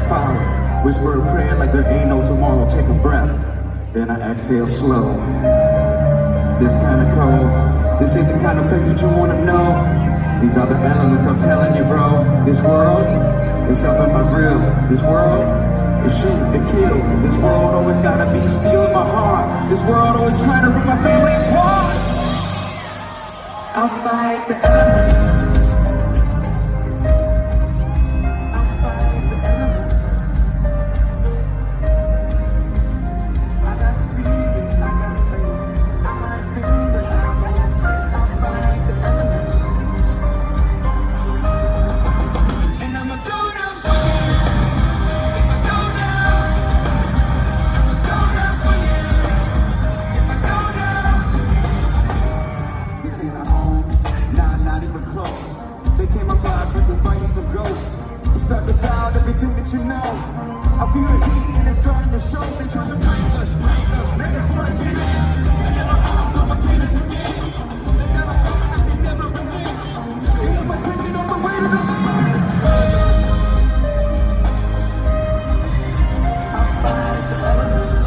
follow. Whisper a prayer like there ain't no tomorrow. Take a breath, then I exhale slow. This kind of cold, this ain't the kind of place that you wanna know. These are the elements, I'm telling you, bro. This world, it's up in my grill. This world, it's shooting to kill. This world always gotta be stealing my heart. This world always trying to rip my family apart. I'll fight the elements. Not even close. They came up live drinking, fighting some ghosts. They start to doubt everything that you know. I feel the heat and it's starting to show. They try to break us, make us wanna get in. They never off, come again us again. They never fight, I can never relent. They never take it all the way to the end. I fight the elements.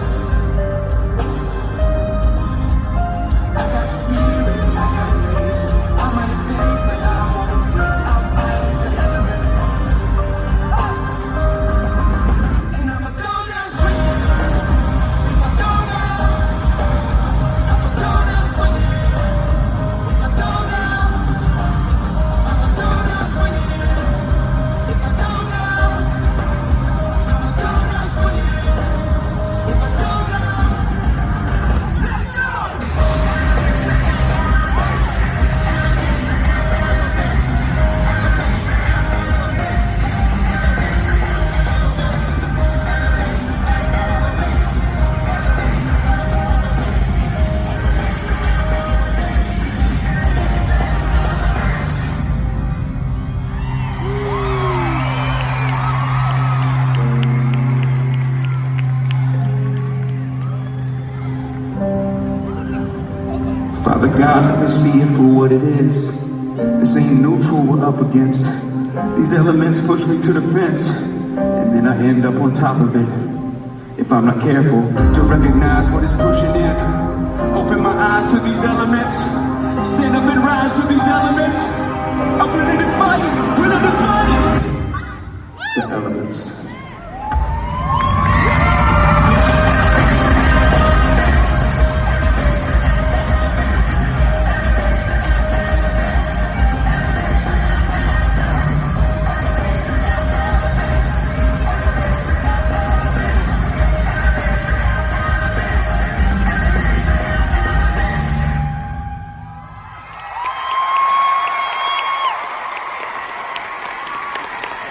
I got spirit, I got faith. I might think, but I won't break. I'll fight the elements. And I'ma go down swinging. If I go down, I'ma go down swinging. If I go down, I'ma go down swinging. If I go down, I'ma go down swinging. If I go down, let's go! Father God, let me see it for what it is. This ain't neutral we're up against. These elements push me to the fence, and then I end up on top of it. If I'm not careful to recognize what is pushing in, open my eyes to these elements, stand up and rise to these elements. I'm willing to fight, willing to fight. The elements.